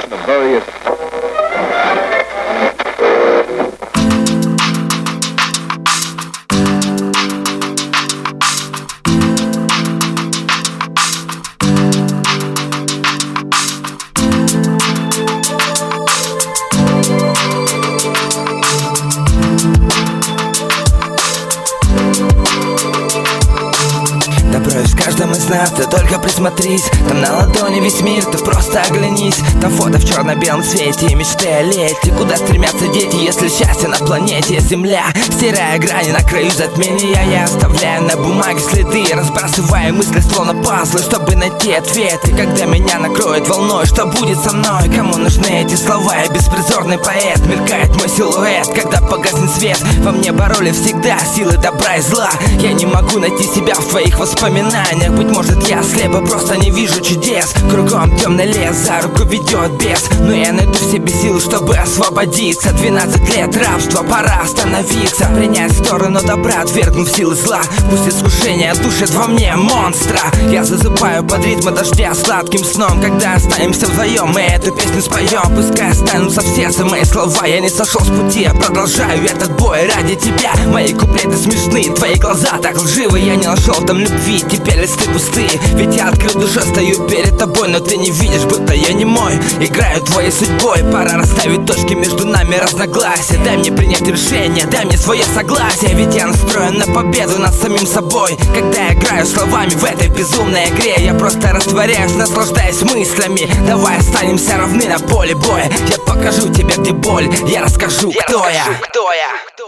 Добро есть в каждом из нас, ты только присмотрись. Там на ладони весь мир, ты просто оглянись. Там фото в черно-белом цвете и мечты о лете. Куда стремятся дети, если счастье на планете Земля? Стирая грани на краю затмения, я оставляю на бумаге следы, разбрасывая мысли словно пазлы, чтобы найти ответы. Когда меня накроет волной, что будет со мной? Кому нужны эти слова? Я беспризорный поэт, мелькает мой силуэт. Когда погаснет свет, во мне бороли всегда силы добра и зла. Я не могу найти себя в твоих воспоминаниях. Быть может, я слепо, просто не вижу чудес. Кругом темный лес, за руку ведет бес. Но я найду в себе силы, чтобы освободиться. 12 лет рабства, пора остановиться. Принять сторону добра, отвергнув силы зла. Пусть искушение душит во мне монстра. Я засыпаю под ритмы дождя сладким сном. Когда останемся вдвоем, мы эту песню споем. Пускай останутся в сердце мои слова. Я не сошел с пути, я продолжаю этот бой ради тебя. Мои куплеты смешны, твои глаза так лживы. Я не нашел там любви, теперь листы пустые. Ведь я открыл душу, стою перед тобой, но ты не видишь, будто я не мой. Играю твоей судьбой, пора расставить точки между нами разногласия. Дай мне принять решение, дай мне свое согласие. Ведь я настроен на победу над самим собой. Когда я играю словами в этой безумной игре, я просто растворяюсь, наслаждаясь мыслями. Давай останемся равны на поле боя. Я покажу тебе, где боль, я расскажу, кто я.